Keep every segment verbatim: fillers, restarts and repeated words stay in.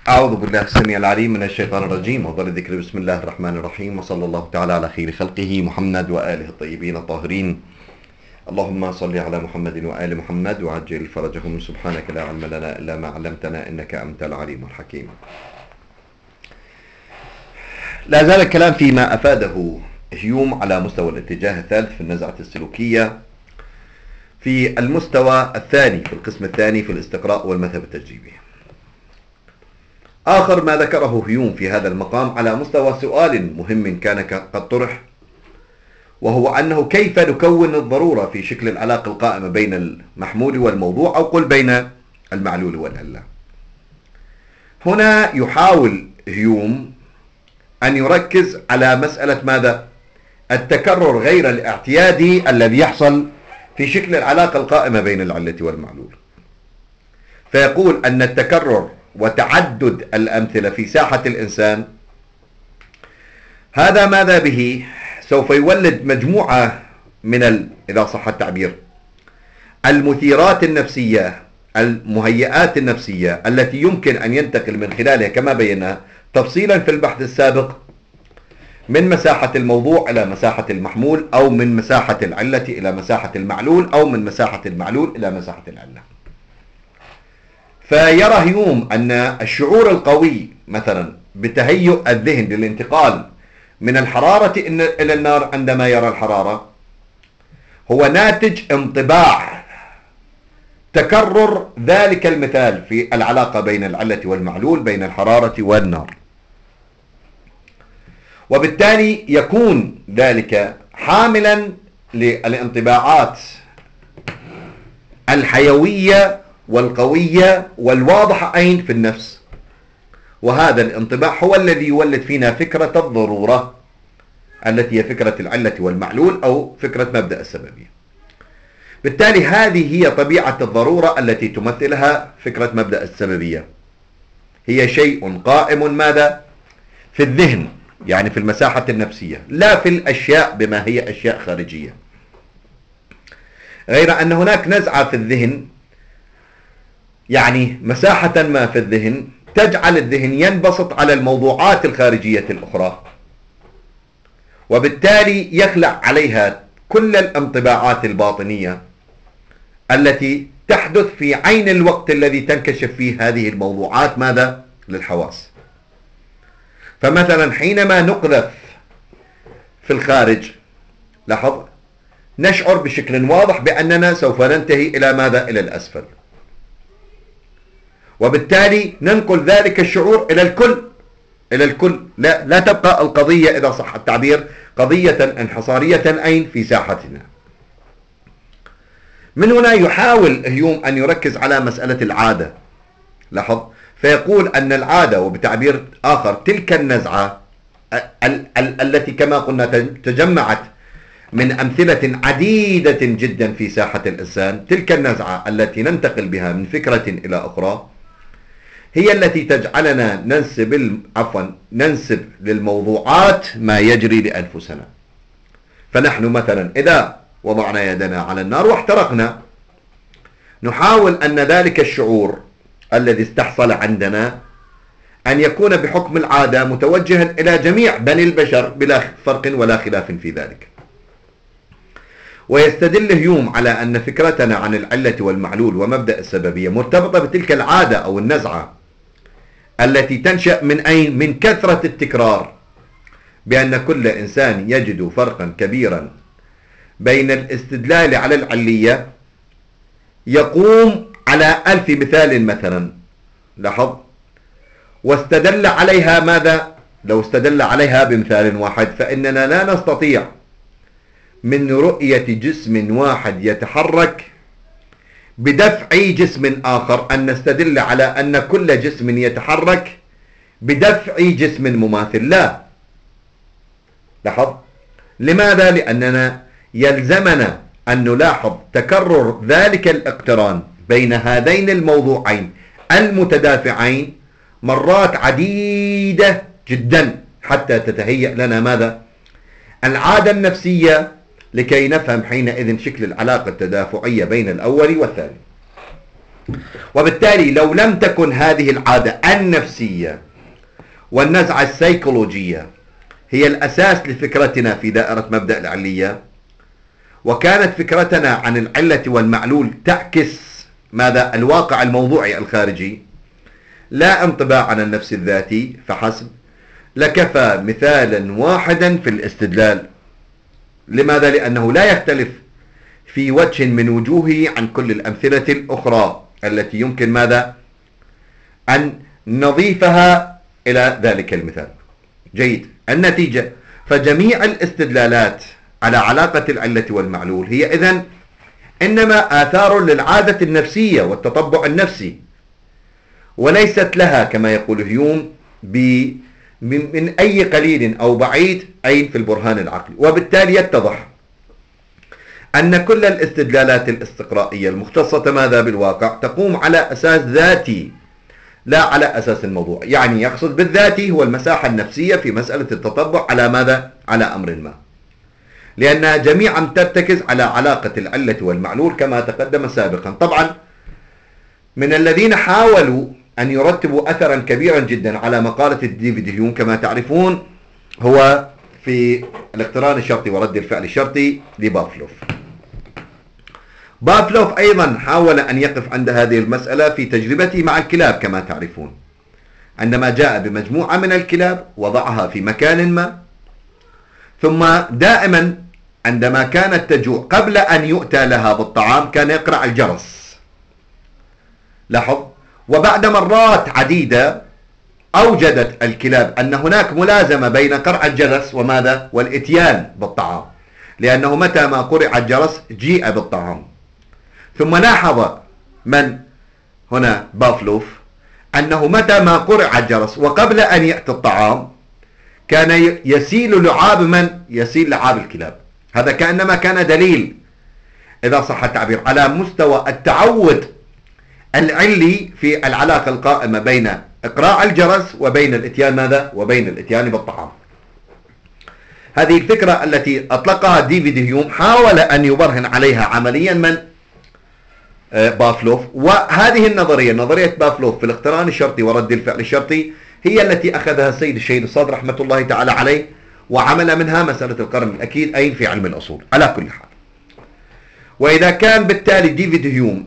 أعوذ بالله السميع العليم من الشيطان الرجيم، وضل الذكر. بسم الله الرحمن الرحيم، وصلى الله تعالى على خير خلقه محمد وآله الطيبين الطاهرين. اللهم صل على محمد وآل محمد وعجل فرجهم. سبحانك لا علم لنا إلا ما علمتنا إنك أنت العليم الحكيم. لا زال الكلام فيما أفاده هيوم على مستوى الاتجاه الثالث في النزعة السلوكية، في المستوى الثاني في القسم الثاني في الاستقراء والمذهب التجريبي. آخر ما ذكره هيوم في هذا المقام على مستوى سؤال مهم كان قد طرح، وهو أنه كيف نكون الضرورة في شكل العلاقة القائمة بين المحمول والموضوع، أو قل بين المعلول والعلة. هنا يحاول هيوم أن يركز على مسألة ماذا؟ التكرر غير الاعتيادي الذي يحصل في شكل العلاقة القائمة بين العلة والمعلول. فيقول أن التكرر وتعدد الأمثلة في ساحة الإنسان هذا ماذا به؟ سوف يولد مجموعة من ال... إذا صح التعبير المثيرات النفسية، المهيئات النفسية التي يمكن أن ينتقل من خلالها كما بينا تفصيلا في البحث السابق من مساحة الموضوع إلى مساحة المحمول، أو من مساحة العلة إلى مساحة المعلول، أو من مساحة المعلول إلى مساحة العلة. فيرى هيوم أن الشعور القوي مثلا بتهيؤ الذهن للانتقال من الحرارة إلى النار عندما يرى الحرارة هو ناتج انطباع تكرر ذلك المثال في العلاقة بين العلة والمعلول، بين الحرارة والنار، وبالتالي يكون ذلك حاملا للانطباعات الحيوية والقوية والواضحة أين في النفس. وهذا الانطباع هو الذي يولد فينا فكرة الضرورة التي هي فكرة العلة والمعلول، أو فكرة مبدأ السببية. بالتالي هذه هي طبيعة الضرورة التي تمثلها فكرة مبدأ السببية. هي شيء قائم ماذا؟ في الذهن، يعني في المساحة النفسية، لا في الأشياء بما هي أشياء خارجية. غير أن هناك نزعة في الذهن، يعني مساحة ما في الذهن تجعل الذهن ينبسط على الموضوعات الخارجية الأخرى، وبالتالي يخلع عليها كل الانطباعات الباطنية التي تحدث في عين الوقت الذي تنكشف فيه هذه الموضوعات ماذا؟ للحواس. فمثلا حينما نقذف في الخارج، لاحظ، نشعر بشكل واضح بأننا سوف ننتهي إلى ماذا؟ إلى الأسفل، وبالتالي ننقل ذلك الشعور إلى الكل إلى الكل لا, لا تبقى القضية إذا صح التعبير قضية انحصارية أين؟ في ساحتنا. من هنا يحاول هيوم أن يركز على مسألة العادة. لاحظ، فيقول أن العادة، وبتعبير آخر تلك النزعة ال ال التي كما قلنا تجمعت من أمثلة عديدة جدا في ساحة الإنسان، تلك النزعة التي ننتقل بها من فكرة إلى أخرى هي التي تجعلنا ننسب عفوا ننسب للموضوعات ما يجري لأنفسنا. فنحن مثلا إذا وضعنا يدنا على النار واحترقنا، نحاول أن ذلك الشعور الذي استحصل عندنا أن يكون بحكم العادة متوجها إلى جميع بني البشر بلا فرق ولا خلاف في ذلك. ويستدل هيوم على أن فكرتنا عن العلة والمعلول ومبدأ السببية مرتبطة بتلك العادة أو النزعة التي تنشأ من أين؟ من كثرة التكرار، بأن كل إنسان يجد فرقا كبيرا بين الاستدلال على العلية، يقوم على ألف مثال مثلا، لاحظ، واستدل عليها ماذا؟ لو استدل عليها بمثال واحد فإننا لا نستطيع من رؤية جسم واحد يتحرك بدفع جسم آخر أن نستدل على أن كل جسم يتحرك بدفع جسم مماثل. لا، لاحظ، لماذا؟ لأننا يلزمنا أن نلاحظ تكرر ذلك الاقتران بين هذين الموضوعين المتدافعين مرات عديدة جدا حتى تتهيأ لنا ماذا؟ العادة النفسية، لكي نفهم حينئذ شكل العلاقة التدافعية بين الأول والثاني. وبالتالي لو لم تكن هذه العادة النفسية والنزعة السيكولوجية هي الأساس لفكرتنا في دائرة مبدأ العلية، وكانت فكرتنا عن العلة والمعلول تعكس ماذا؟ الواقع الموضوعي الخارجي، لا انطباع عن النفس الذاتي فحسب، لكفى مثالا واحدا في الاستدلال. لماذا؟ لأنه لا يختلف في وجه من وجوهه عن كل الأمثلة الأخرى التي يمكن ماذا؟ أن نضيفها إلى ذلك المثال. جيد. النتيجة، فجميع الاستدلالات على علاقة العلة والمعلول هي إذن إنما آثار للعادة النفسية والتطبع النفسي، وليست لها كما يقول هيوم من أي قليل أو بعيد أي في البرهان العقلي. وبالتالي يتضح أن كل الاستدلالات الاستقرائية المختصة ماذا بالواقع تقوم على أساس ذاتي لا على أساس الموضوع. يعني يقصد بالذاتي هو المساحة النفسية في مسألة التطبع على ماذا؟ على أمر ما، لأنها جميعا ترتكز على علاقة العلة والمعلول كما تقدم سابقا. طبعا من الذين حاولوا أن يرتبوا أثرا كبيرا جدا على مقالة ديفيد هيوم كما تعرفون هو في الاقتران الشرطي ورد الفعل الشرطي لبافلوف. بافلوف أيضا حاول أن يقف عند هذه المسألة في تجربته مع الكلاب كما تعرفون، عندما جاء بمجموعة من الكلاب وضعها في مكان ما، ثم دائما عندما كانت تجوع قبل أن يؤتى لها بالطعام كان يقرع الجرس. لاحظ. وبعد مرات عديدة أوجدت الكلاب أن هناك ملازمة بين قرع الجرس وماذا؟ والإتيان بالطعام، لأنه متى ما قرع الجرس جيء بالطعام. ثم لاحظ من هنا بافلوف أنه متى ما قرع الجرس وقبل أن يأتي الطعام كان يسيل لعاب من؟ يسيل لعاب الكلاب. هذا كأنما كان دليل إذا صح التعبير على مستوى التعود العلي في العلاقة القائمة بين إقراع الجرس وبين الإتيان ماذا؟ وبين الإتيان بالطعام. هذه الفكرة التي أطلقها ديفيد هيوم حاول أن يبرهن عليها عمليا من؟ بافلوف. وهذه النظرية، نظرية بافلوف في الاقتران الشرطي ورد الفعل الشرطي، هي التي أخذها السيد الشهيد الصدر رحمة الله تعالى عليه وعمل منها مسألة القرن الأكيد أي في علم الأصول. على كل حال، وإذا كان بالتالي ديفيد هيوم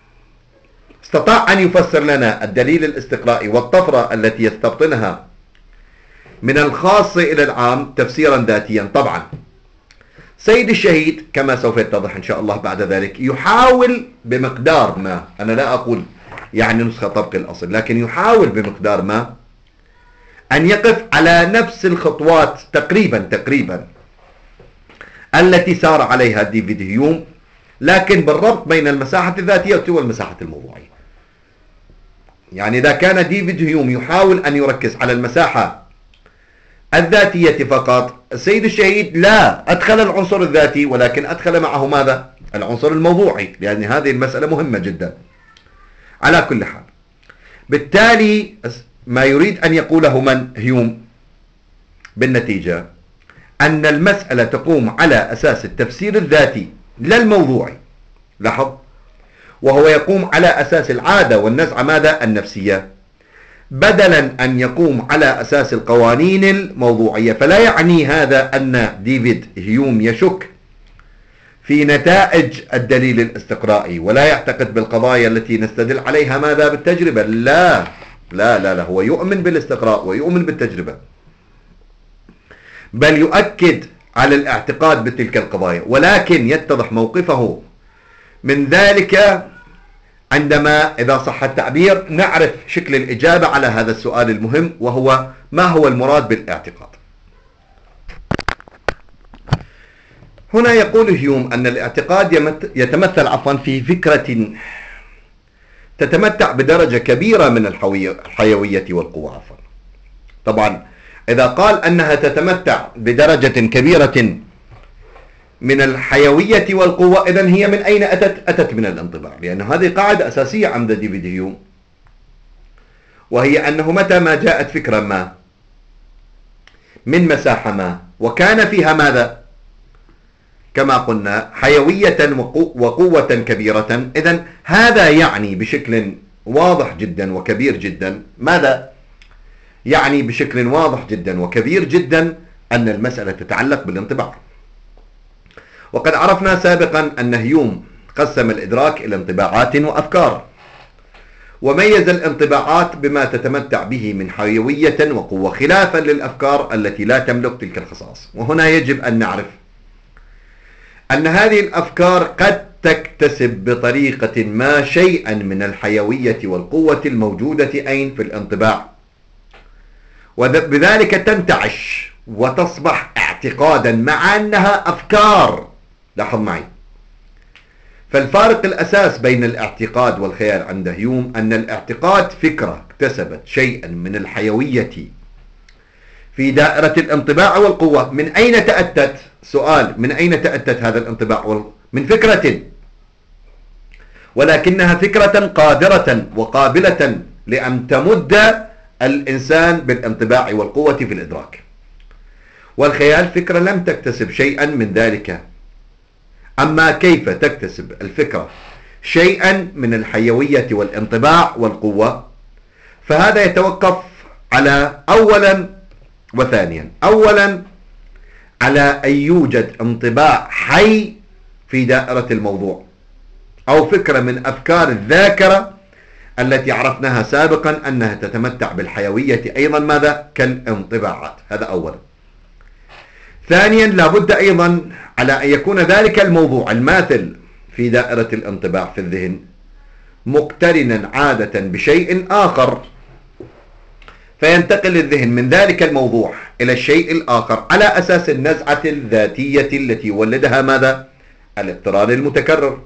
استطاع أن يفسر لنا الدليل الاستقرائي والطفرة التي يستبطنها من الخاص إلى العام تفسيرا ذاتيا، طبعا سيد الشهيد كما سوف يتضح إن شاء الله بعد ذلك يحاول بمقدار ما، أنا لا أقول يعني نسخة طبق الأصل، لكن يحاول بمقدار ما أن يقف على نفس الخطوات تقريبا تقريبا التي سار عليها ديفيد هيوم، لكن بالربط بين المساحة الذاتية والمساحة الموضوعية. يعني إذا كان ديفيد هيوم يحاول أن يركز على المساحة الذاتية فقط، السيد الشهيد لا أدخل العنصر الذاتي ولكن أدخل معه ماذا؟ العنصر الموضوعي، لأن هذه المسألة مهمة جدا. على كل حال، بالتالي ما يريد أن يقوله من هيوم بالنتيجة أن المسألة تقوم على أساس التفسير الذاتي لا الموضوعي. لاحظ. وهو يقوم على أساس العادة والنزعة ماذا؟ النفسية، بدلا أن يقوم على أساس القوانين الموضوعية. فلا يعني هذا أن ديفيد هيوم يشك في نتائج الدليل الاستقرائي ولا يعتقد بالقضايا التي نستدل عليها ماذا؟ بالتجربة. لا لا لا, لا. هو يؤمن بالاستقراء ويؤمن بالتجربة، بل يؤكد على الاعتقاد بتلك القضايا، ولكن يتضح موقفه من ذلك عندما إذا صح التعبير نعرف شكل الإجابة على هذا السؤال المهم، وهو ما هو المراد بالاعتقاد. هنا يقول هيوم أن الاعتقاد يتمثل عفوا في فكرة تتمتع بدرجة كبيرة من الحيوية والقوة. عفوا طبعا إذا قال أنها تتمتع بدرجة كبيرة من الحيوية والقوة، إذن هي من أين أتت؟ أتت من الانطباع، لأن هذه قاعدة أساسية عند ديفيد هيوم، وهي أنه متى ما جاءت فكرة ما من مساحة ما وكان فيها ماذا؟ كما قلنا حيوية وقوة كبيرة، إذن هذا يعني بشكل واضح جدا وكبير جدا. ماذا يعني بشكل واضح جدا وكبير جدا؟ أن المسألة تتعلق بالانطباع. وقد عرفنا سابقا أن هيوم قسم الإدراك إلى انطباعات وأفكار، وميز الانطباعات بما تتمتع به من حيوية وقوة، خلافا للأفكار التي لا تملك تلك الخصائص. وهنا يجب أن نعرف أن هذه الأفكار قد تكتسب بطريقة ما شيئا من الحيوية والقوة الموجودة أين؟ في الانطباع، وبذلك تنتعش وتصبح اعتقادا مع أنها أفكار. لاحظ معي، فالفارق الأساس بين الاعتقاد والخيال عند هيوم أن الاعتقاد فكرة اكتسبت شيئا من الحيوية في دائرة الانطباع والقوة. من أين تأتت؟ سؤال، من أين تأتت هذا الانطباع والقوة؟ من فكرة، ولكنها فكرة قادرة وقابلة لأن تمد الإنسان بالانطباع والقوة في الإدراك. والخيال فكرة لم تكتسب شيئا من ذلك. أما كيف تكتسب الفكرة شيئا من الحيوية والانطباع والقوة؟ فهذا يتوقف على أولا وثانيا. أولا على أن يوجد انطباع حي في دائرة الموضوع، أو فكرة من أفكار الذاكرة التي عرفناها سابقا أنها تتمتع بالحيوية أيضا ماذا؟ كالانطباعات. هذا أولا. ثانيا لابد أيضا على أن يكون ذلك الموضوع الماثل في دائرة الانطباع في الذهن مقترنا عادة بشيء آخر، فينتقل الذهن من ذلك الموضوع إلى الشيء الآخر على أساس النزعة الذاتية التي ولدها ماذا؟ الاقتران المتكرر.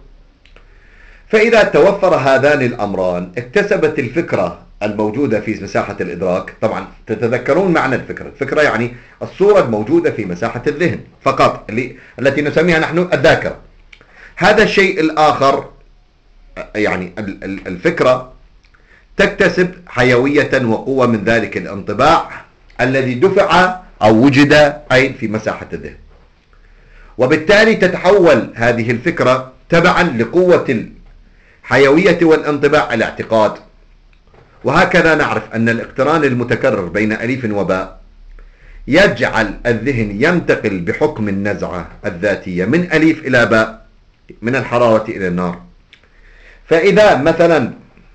فإذا توفر هذان الأمران اكتسبت الفكرة الموجودة في مساحة الإدراك. طبعا تتذكرون معنى الفكرة. الفكرة يعني الصورة الموجودة في مساحة الذهن فقط، اللي التي نسميها نحن الذاكرة. هذا الشيء الآخر يعني الفكرة تكتسب حيوية وقوة من ذلك الانطباع الذي دفع أو وجد أي في مساحة الذهن، وبالتالي تتحول هذه الفكرة تبعا لقوة الحيوية والانطباع الاعتقاد. وهكذا نعرف أن الاقتران المتكرر بين أليف وباء يجعل الذهن ينتقل بحكم النزعة الذاتية من أليف إلى باء، من الحرارة إلى النار. فإذا مثلا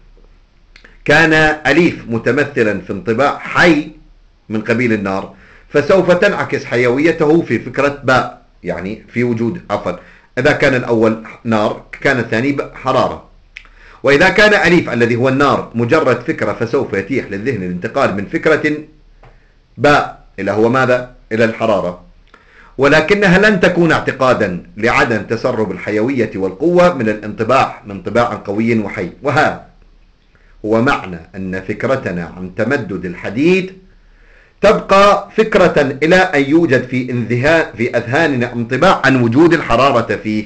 كان أليف متمثلا في انطباع حي من قبيل النار، فسوف تنعكس حيويته في فكرة باء، يعني في وجود عفوا إذا كان الأول نار كان الثاني حرارة. وإذا كان أليف الذي هو النار مجرد فكرة، فسوف يتيح للذهن الانتقال من فكرة باء إلى هو ماذا؟ إلى الحرارة، ولكنها لن تكون اعتقادا لعدم تسرب الحيوية والقوة من الانطباع من انطباع قوي وحي. وهذا هو معنى أن فكرتنا عن تمدد الحديد تبقى فكرة إلى أن يوجد في انذهان في أذهاننا انطباع عن وجود الحرارة فيه،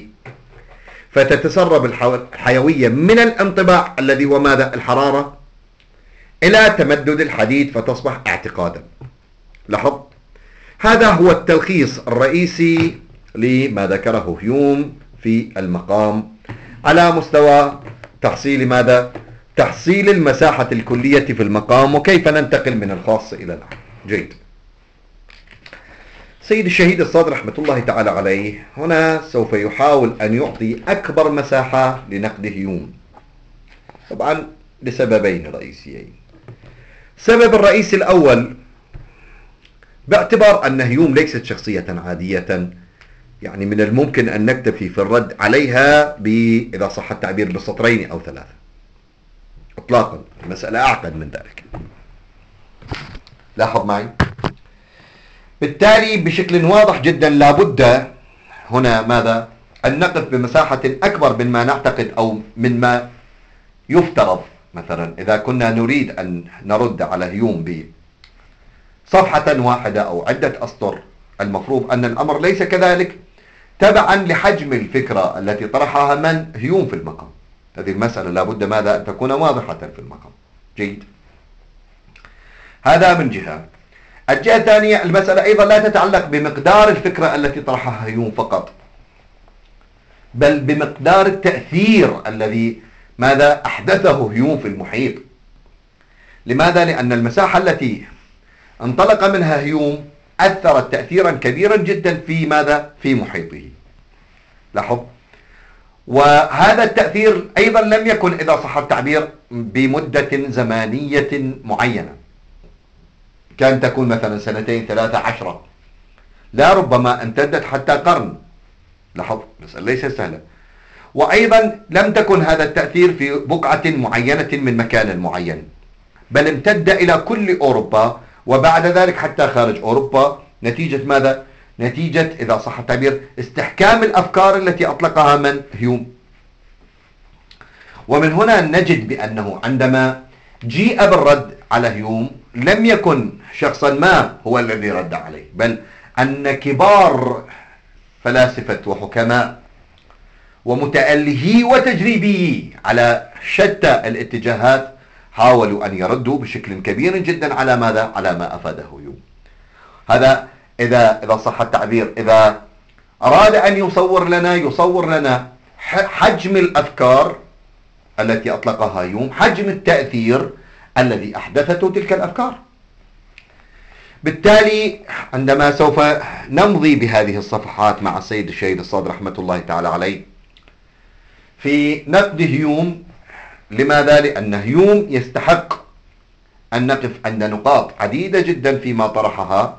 فتتسرب الحيوية من الانطباع الذي هو ماذا؟ الحرارة، إلى تمدد الحديد فتصبح اعتقادا. لاحظ، هذا هو التلخيص الرئيسي لما ذكره هيوم في المقام على مستوى تحصيل ماذا؟ تحصيل المساحة الكلية في المقام، وكيف ننتقل من الخاص إلى العام. جيد. سيد الشهيد الصادر رحمة الله تعالى عليه هنا سوف يحاول أن يعطي أكبر مساحة لنقد هيوم، طبعا لسببين رئيسيين. السبب الرئيسي الأول باعتبار أن هيوم ليست شخصية عادية، يعني من الممكن أن نكتفي في الرد عليها ب إذا صح التعبير بسطرين أو ثلاثة إطلاقا. المسألة أعقد من ذلك. لاحظ معي، بالتالي بشكل واضح جدا لابد هنا ماذا؟ أن نقف بمساحة أكبر مما نعتقد أو مما يفترض. مثلا إذا كنا نريد أن نرد على هيوم بصفحة واحدة أو عدة أسطر، المفروض أن الأمر ليس كذلك تبعا لحجم الفكرة التي طرحها من؟ هيوم في المقام. هذه المسألة لابد ماذا؟ أن تكون واضحة في المقام. جيد. هذا من جهة. الجهة الثانية، المسألة أيضا لا تتعلق بمقدار الفكرة التي طرحها هيوم فقط، بل بمقدار التأثير الذي ماذا أحدثه هيوم في المحيط. لماذا؟ لأن المساحة التي انطلق منها هيوم أثرت تأثيرا كبيرا جدا في ماذا؟ في محيطه. لاحظ. وهذا التأثير أيضا لم يكن إذا صح التعبير بمدة زمانية معينة، كان تكون مثلا سنتين ثلاثة عشرة، لا ربما امتدت حتى قرن. لاحظ، مسألة ليست سهلة. وأيضا لم تكن هذا التأثير في بقعة معينة من مكان معين، بل امتد إلى كل أوروبا، وبعد ذلك حتى خارج أوروبا، نتيجة ماذا؟ نتيجة إذا صح التعبير استحكام الأفكار التي أطلقها من؟ هيوم. ومن هنا نجد بأنه عندما جيء بالرد على هيوم لم يكن شخصا ما هو الذي رد عليه، بل أن كبار فلاسفة وحكماء ومتألهي وتجريبي على شتى الاتجاهات حاولوا أن يردوا بشكل كبير جدا على ماذا؟ على ما أفاده هيوم. هذا إذا إذا صح التعبير، إذا أراد أن يصور لنا يصور لنا حجم الأفكار التي أطلقها هيوم، حجم التأثير الذي أحدثته تلك الأفكار. بالتالي عندما سوف نمضي بهذه الصفحات مع السيد الشهيد الصادر رحمة الله تعالى عليه في نقد هيوم، لماذا؟ لأن هيوم يستحق أن نقف عند نقاط عديدة جدا فيما طرحها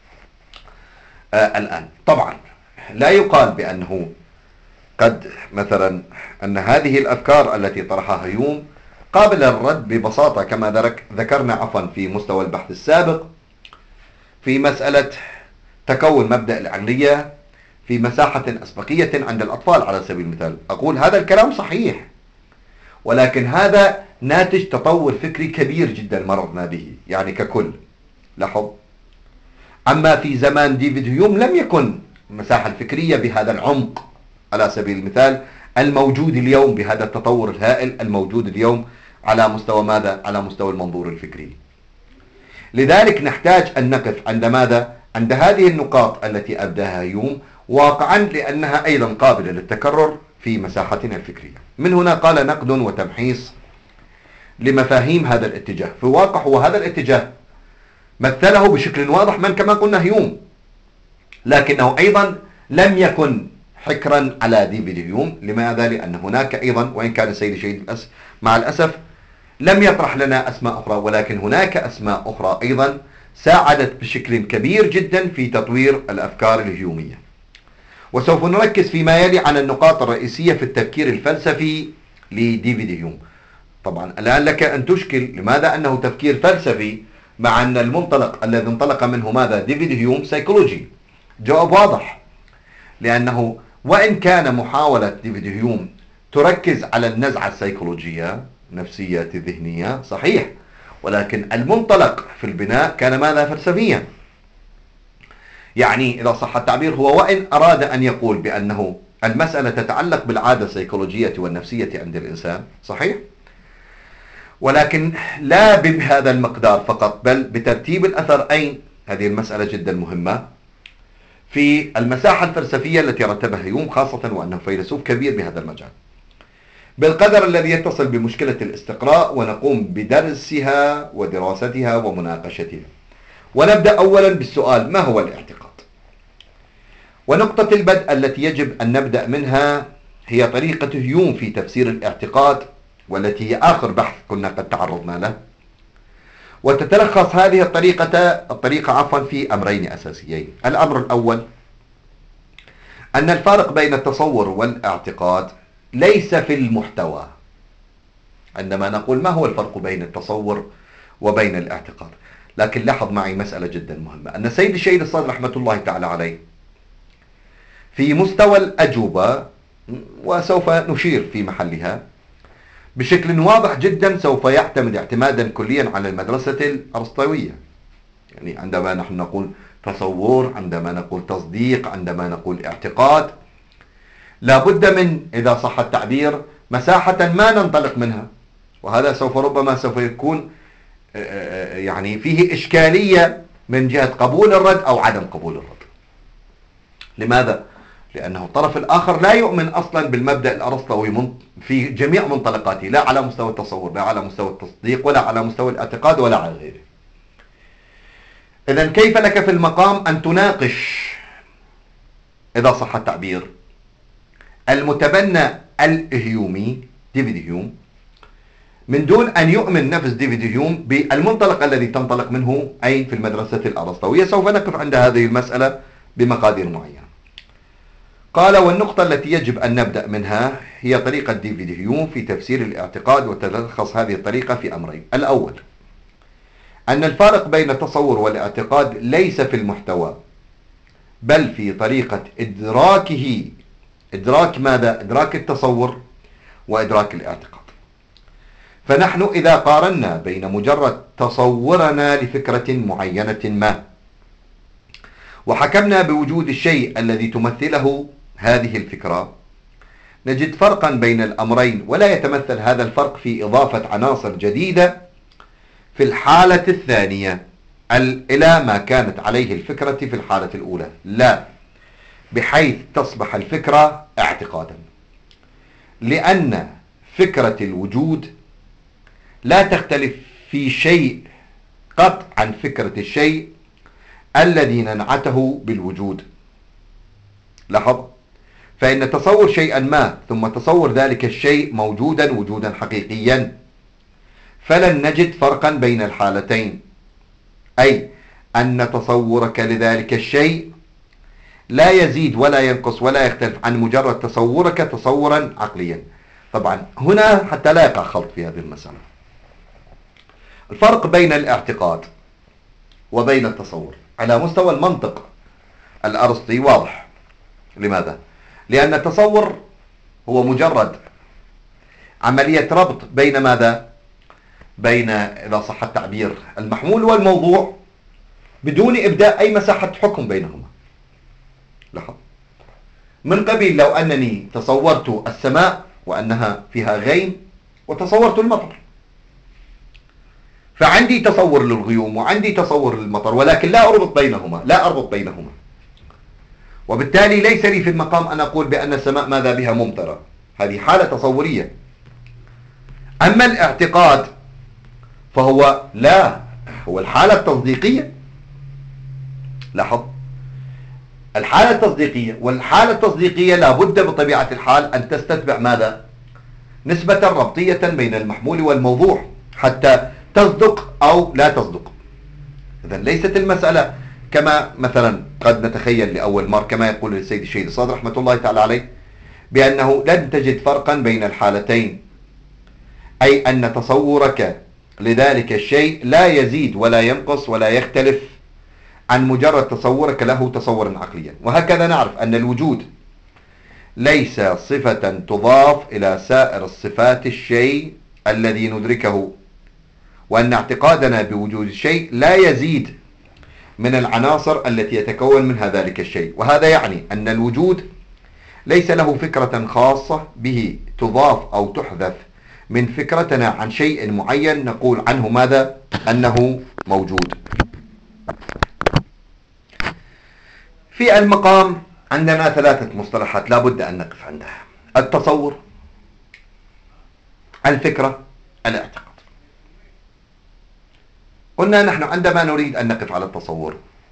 آه الآن. طبعا لا يقال بأنه قد مثلا أن هذه الأفكار التي طرحها هيوم قابلة للرد ببساطة، كما ذكرنا عفوا في مستوى البحث السابق في مسألة تكون مبدأ العقلية في مساحة أسبقية عند الأطفال على سبيل المثال. أقول هذا الكلام صحيح، ولكن هذا ناتج تطور فكري كبير جدا مررنا به يعني ككل. لاحظ. أما في زمان ديفيد هيوم لم يكن المساحة الفكرية بهذا العمق على سبيل المثال الموجود اليوم، بهذا التطور الهائل الموجود اليوم على مستوى ماذا؟ على مستوى المنظور الفكري. لذلك نحتاج أن نقف عند ماذا؟ عند هذه النقاط التي أبداها هيوم واقعا، لأنها أيضا قابلة للتكرر في مساحتنا الفكرية. من هنا قال نقد وتمحيص لمفاهيم هذا الاتجاه. في الواقع هو هذا الاتجاه مثله بشكل واضح من كما قلنا هيوم، لكنه أيضا لم يكن حكرا على ديفيد هيوم. لماذا؟ لأن هناك أيضا، وإن كان السيد الشهيد مع الأسف لم يطرح لنا أسماء أخرى، ولكن هناك أسماء أخرى أيضا ساعدت بشكل كبير جدا في تطوير الأفكار الهيومية. وسوف نركز فيما يلي على النقاط الرئيسية في التفكير الفلسفي لديفيد هيوم. طبعا الآن لك أن تشكل لماذا أنه تفكير فلسفي مع أن المنطلق الذي انطلق منه ماذا؟ ديفيد هيوم سيكولوجي. جواب واضح، لأنه وإن كان محاولة ديفيد هيوم تركز على النزعة السيكولوجية نفسية الذهنية صحيح، ولكن المنطلق في البناء كان ماذا؟ فلسفيا. يعني إذا صح التعبير هو وإن أراد أن يقول بأنه المسألة تتعلق بالعادة السيكولوجية والنفسية عند الإنسان صحيح، ولكن لا بهذا المقدار فقط، بل بترتيب الأثر. أين هذه المسألة جدا مهمة في المساحة الفلسفية التي رتبها هيوم، خاصة وأنه فيلسوف كبير بهذا المجال، بالقدر الذي يتصل بمشكلة الاستقراء ونقوم بدرسها ودراستها ومناقشتها. ونبدأ أولا بالسؤال: ما هو الاعتقاد؟ ونقطة البدء التي يجب أن نبدأ منها هي طريقة هيوم في تفسير الاعتقاد، والتي هي آخر بحث كنا قد تعرضنا له. وتتلخص هذه الطريقة الطريقة عفوا في أمرين أساسيين. الأمر الأول أن الفارق بين التصور والاعتقاد ليس في المحتوى. عندما نقول ما هو الفرق بين التصور وبين الاعتقاد، لكن لاحظ معي مسألة جدا مهمة، أن السيد الشهيد الصادر رحمة الله تعالى عليه في مستوى الأجوبة، وسوف نشير في محلها بشكل واضح جدا، سوف يعتمد اعتمادا كليا على المدرسة الأرسطوية. يعني عندما نحن نقول تصور، عندما نقول تصديق، عندما نقول اعتقاد، لابد من، إذا صح التعبير، مساحة ما ننطلق منها، وهذا سوف ربما سوف يكون يعني فيه إشكالية من جهة قبول الرد أو عدم قبول الرد. لماذا؟ لأنه الطرف الآخر لا يؤمن أصلا بالمبدأ الأرسطوي في جميع منطلقاته، لا على مستوى التصور، لا على مستوى التصديق، ولا على مستوى الاعتقاد، ولا على غيره. إذن كيف لك في المقام أن تناقش، إذا صح التعبير، المتبنى الهيومي ديفيد هيوم من دون أن يؤمن نفس ديفيد هيوم بالمنطلق الذي تنطلق منه أي في المدرسة الأرسطوية؟ سوف نقف عند هذه المسألة بمقادير معينة. قال: والنقطة التي يجب أن نبدأ منها هي طريقة ديفيد هيوم في تفسير الاعتقاد، وتلخص هذه الطريقة في أمرين. الأول أن الفارق بين التصور والاعتقاد ليس في المحتوى، بل في طريقة إدراكه. إدراك ماذا؟ إدراك التصور وإدراك الاعتقاد. فنحن إذا قارنا بين مجرد تصورنا لفكرة معينة ما وحكمنا بوجود الشيء الذي تمثله هذه الفكرة، نجد فرقا بين الأمرين، ولا يتمثل هذا الفرق في إضافة عناصر جديدة في الحالة الثانية إلى ما كانت عليه الفكرة في الحالة الأولى، لا، بحيث تصبح الفكرة اعتقادا. لأن فكرة الوجود لا تختلف في شيء قط عن فكرة الشيء الذي ننعته بالوجود. لاحظ، فإن تصور شيئا ما ثم تصور ذلك الشيء موجودا وجودا حقيقيا، فلن نجد فرقا بين الحالتين، أي أن تصورك لذلك الشيء لا يزيد ولا ينقص ولا يختلف عن مجرد تصورك تصورا عقليا. طبعا هنا حتى لا يقع خلط في هذه المسألة. الفرق بين الاعتقاد وبين التصور على مستوى المنطق الأرسطي واضح. لماذا؟ لأن التصور هو مجرد عملية ربط بين ماذا؟ بين، إذا صح التعبير، المحمول والموضوع بدون إبداء أي مساحة حكم بينهما. لاحظ، من قبيل لو أنني تصورت السماء وأنها فيها غيم وتصورت المطر، فعندي تصور للغيوم وعندي تصور للمطر، ولكن لا أربط بينهما، لا أربط بينهما، وبالتالي ليس لي في المقام أن أقول بأن السماء ماذا بها ممطرة. هذه حالة تصورية. أما الاعتقاد فهو لا، هو الحالة التصديقية. لاحظ، الحالة التصديقية، والحالة التصديقية لابد بطبيعة الحال أن تستتبع ماذا؟ نسبة ربطية بين المحمول والموضوع حتى تصدق أو لا تصدق. إذن ليست المسألة كما مثلا قد نتخيل لأول مرة، كما يقول السيد الشهيد الصادر رحمة الله تعالى عليه، بأنه لن تجد فرقا بين الحالتين، أي أن تصورك لذلك الشيء لا يزيد ولا ينقص ولا يختلف عن مجرد تصورك له تصورا عقليا. وهكذا نعرف أن الوجود ليس صفة تضاف إلى سائر الصفات الشيء الذي ندركه، وأن اعتقادنا بوجود الشيء لا يزيد من العناصر التي يتكون منها ذلك الشيء. وهذا يعني أن الوجود ليس له فكرة خاصة به تضاف أو تحذف من فكرتنا عن شيء معين نقول عنه ماذا؟ أنه موجود. في المقام عندنا ثلاثة مصطلحات لا بد أن نقف عندها: التصور، الفكرة، الاعتقاد. قلنا نحن عندما نريد أن نقف على التصور،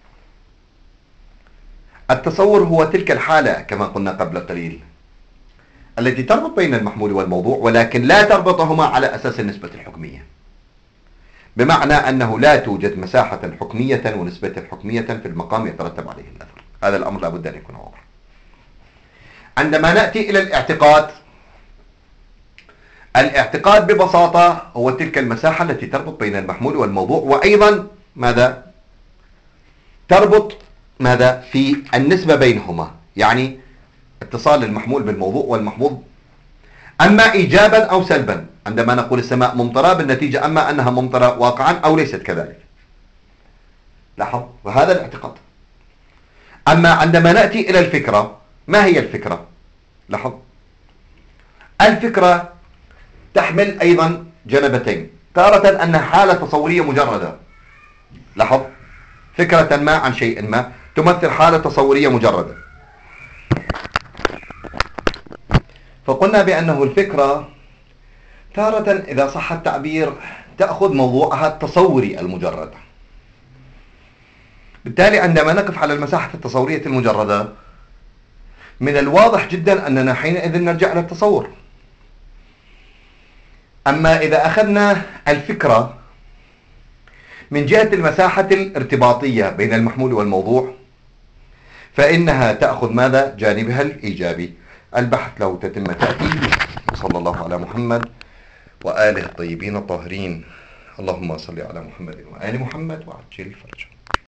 التصور هو تلك الحالة كما قلنا قبل قليل التي تربط بين المحمول والموضوع، ولكن لا تربطهما على أساس النسبة الحكمية، بمعنى أنه لا توجد مساحة حكمية ونسبة حكمية في المقام يترتب عليه الأثر. هذا الأمر لا بد أن يكون واضح. عندما نأتي إلى الاعتقاد، الاعتقاد ببساطة هو تلك المساحة التي تربط بين المحمول والموضوع، وأيضا ماذا؟ تربط ماذا؟ في النسبة بينهما، يعني اتصال المحمول بالموضوع والمحمول، أما إيجابا أو سلبا. عندما نقول السماء ممطرة بالنتيجة أما أنها ممطرة واقعا أو ليست كذلك. لاحظ، وهذا الاعتقاد. أما عندما نأتي إلى الفكرة، ما هي الفكرة؟ لاحظ، الفكرة تحمل أيضا جنبتين، تارة أنها حالة تصورية مجردة. لاحظ، فكرة ما عن شيء ما تمثل حالة تصورية مجردة. فقلنا بأنه الفكرة تارة إذا صح التعبير تأخذ موضوعها التصوري المجرد. بالتالي عندما نقف على المساحة التصورية المجردة من الواضح جدا أننا حينئذ نرجع إلى التصور. أما إذا أخذنا الفكرة من جهة المساحة الارتباطية بين المحمول والموضوع فإنها تأخذ ماذا؟ جانبها الإيجابي. البحث له تتم تأتي. وصلى الله على محمد وآله الطيبين الطاهرين. اللهم صل على محمد وآل محمد وعجل فرجه.